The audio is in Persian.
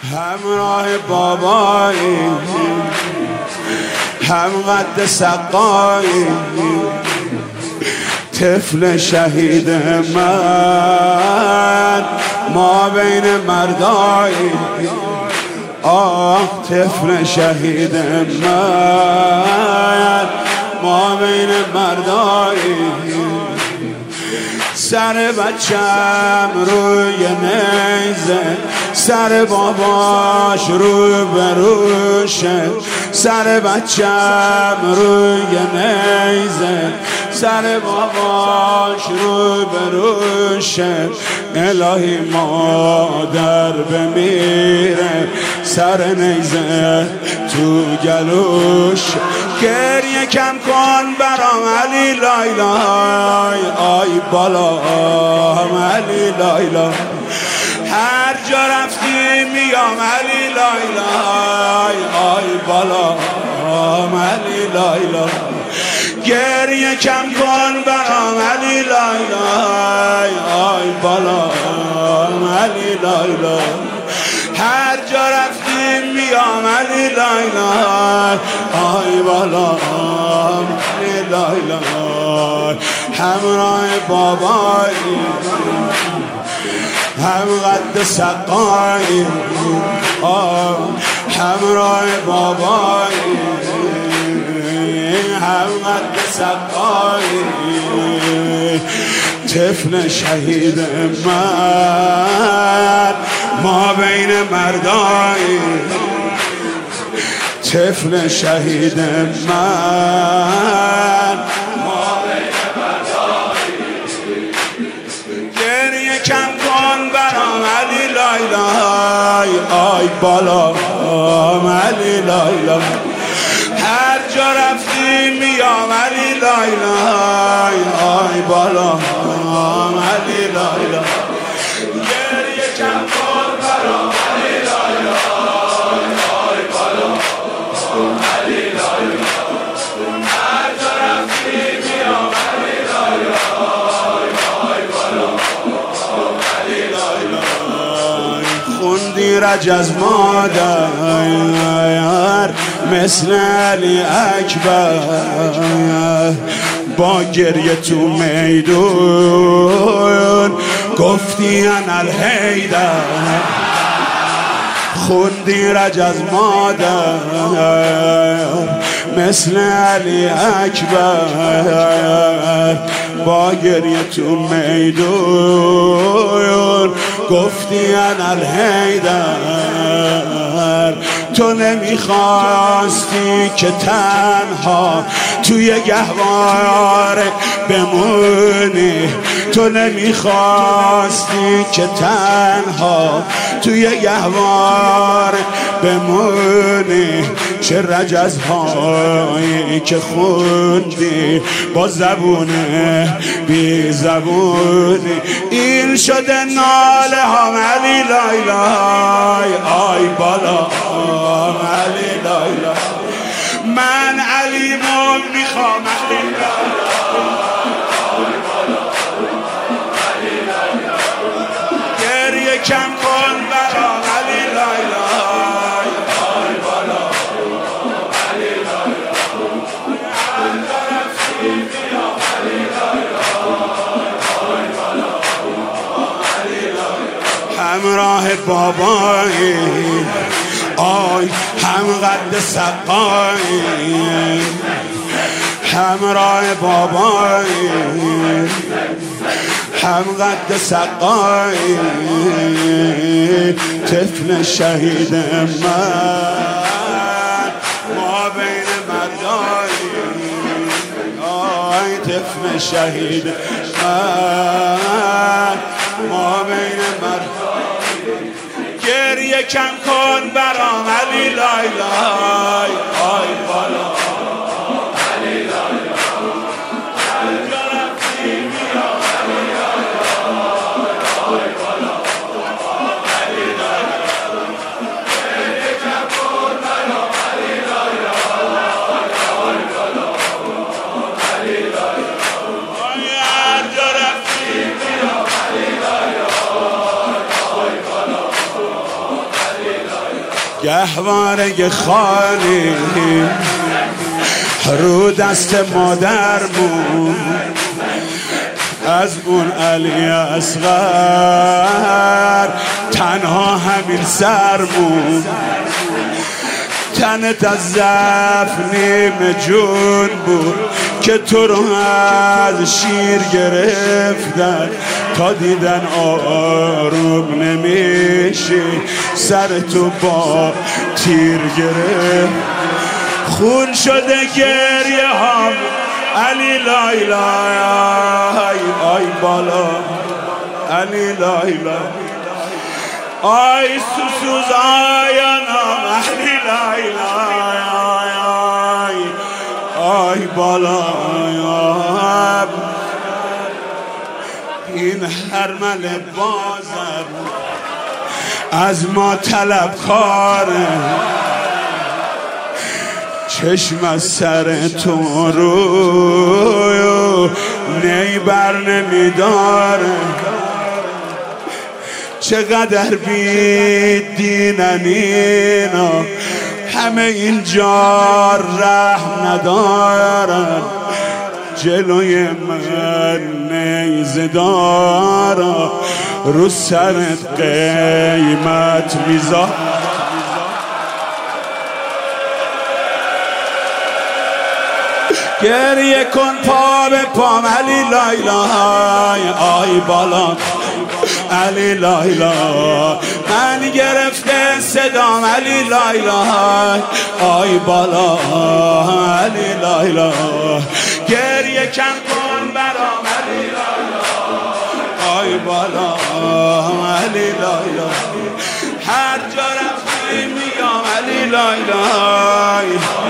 همراه بابایی، هم قد سقایی، طفل شهید من ما بین مردایی. طفل شهید من ما بین مردایی. سر بچم روی نیزه، سر باباش رو بروشه. سر بچم روی نیزه، سر باباش رو بروشه. الهی مادر بمیره، سر نیزه تو گلوش. گریه کم کن برام علی لایلای، آی بالا علی لایلای. هر جا رفتی میام علی لایلای، آی بالا علی لایلای. گریه کم کن برام علی لایلای، آی بالا علی لایلای. هر جا رفتی میام علی لایلای، آی بالا علی لایلای. همراه بابایی، هم قد سقایی، همراه بابایی، هم قد سقایی. طفل شهید من ما بین مردایی. طفل شهید من ما بین مردایی. گریه کم کن برام علی لایلای، آی بالا علی لایلای. هر جا رفتی میام علی لایلای، آی بالا علی لایلای. گریه کم کن برام علی لایلای، آی بالا علی لایلای. هر جا رفتی میام علی لایلای، آی بالا علی لایلای. خوندی رج از مادر مثل علی اکبر، با گریه تو میدون گفتی انا الحیدر. خوندی رج از مادر مثل علی اکبر، با گریه تو میدون گفتی انا الحیدر. تو نمیخواستی که تنها توی گهواره بمونی، تو نمیخواستی که تنها توی گهواره بمونی. چه رجزهایی که خوندی با زبون بی زبونی. این شده ناله هم علی لایلای، آی بالا علی لایلای. من علیمو میخوام علی لایلای، گریه کم کن برام علی لایلای، آی بالا علی لایلای. همراه بابایی، آی هم قد سقایی. همراه بابایی، هم قد سقایی. طفل شهید من ما بین مردایی. آی طفل شهید من ما بین مردایی. گریه کم کن برام علی لایلای، آی بالا علی لایلای. گهواره خالی رو دست مادرمون، از اون علی اصغر تنها همین سرمون. تنت از ضعف نیم جون بود که تو رو از شیر گرفتن، تا دیدن آروم نمیشه سر تو با تیر گرفت. خون شده گریه هم علی لای لای، آی بالا علی لای لای، آی سوسوز آیانم علی لای لای، آی بالا. این هرمل بازر از ما طلبکاره، چشم از سر تو رو نی بر نمیداره. چقدر بی دینن اینا، همه اینجا رحم ندارن، جلوی من نیزه دارا رو سرت قیمت میذار. گریه کن پا به پام علی لای لای، آی بالا علی لای لای، من گرفته صدام علی لای لای، آی بالا علی لای لای. گریه کن برام علی لای لای، آی بالا علی لای لای. هر جا رفتیم میگم علی لای لای.